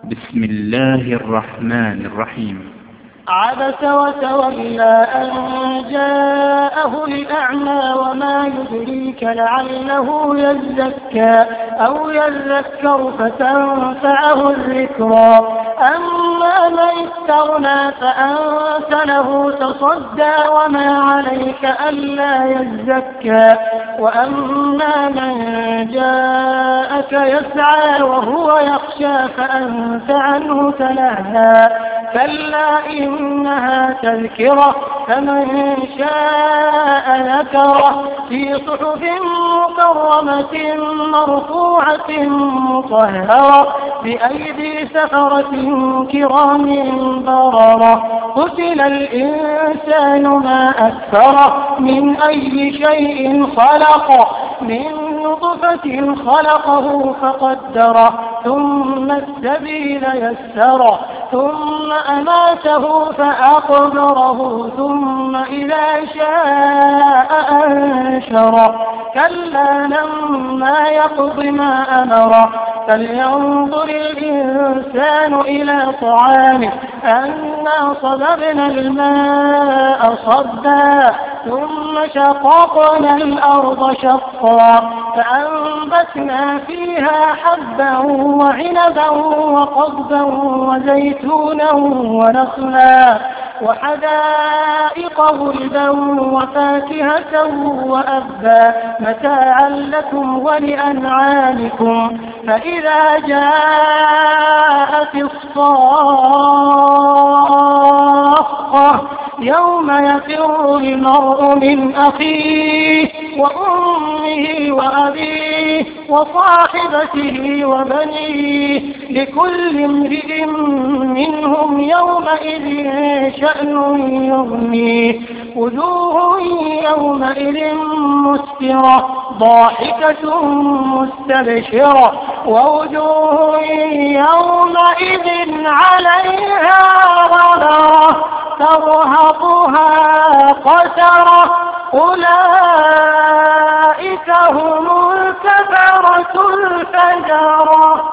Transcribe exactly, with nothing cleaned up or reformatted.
بسم الله الرحمن الرحيم. عبس وتولى أن جاءه الأعمى وما يدريك لعله يزكى أو يذكر فتنفعه الذكرى. أما من استغنى فأنت له تصدى وما عليك ألا يزكى. وأما من جاءك يسعى وهو يخشى فأنت عنه تلهى. كلا إنها تذكرة فمن شاء ذكره في صحف مكرمة مرفوعة مطهرة بأيدي سفرة كرام بررة. قتل الإنسان ما أكفره من أي شيء خلق من نطفة خلقه فقدره ثم السبيل يسره ثم أماته فأقبره ثم إذا شاء أنشره. كلا لما يقض ما أمره فلينظر الإنسان إلى طعامه أنا صببنا الماء صبا ثم شققنا الأرض شقا فأنبتنا فيها حبا وعنبا وقضبا وزيتونا ونخلا وحدائق غلبا وفاكهة وأبا متاعا لكم ولأنعامكم. فإذا جاءت الصاخة يوم يفر المرء من أخيه وأمه وأبيه وصاحبته وبنيه لكل امرئ منهم يومئذ شأن يغنيه. وجوه يومئذ مسفرة ضاحكة مستبشرة ووجوه يومئذ عليها غبرة ترهقها قترة. أولئك هم الكفرة الفجرة.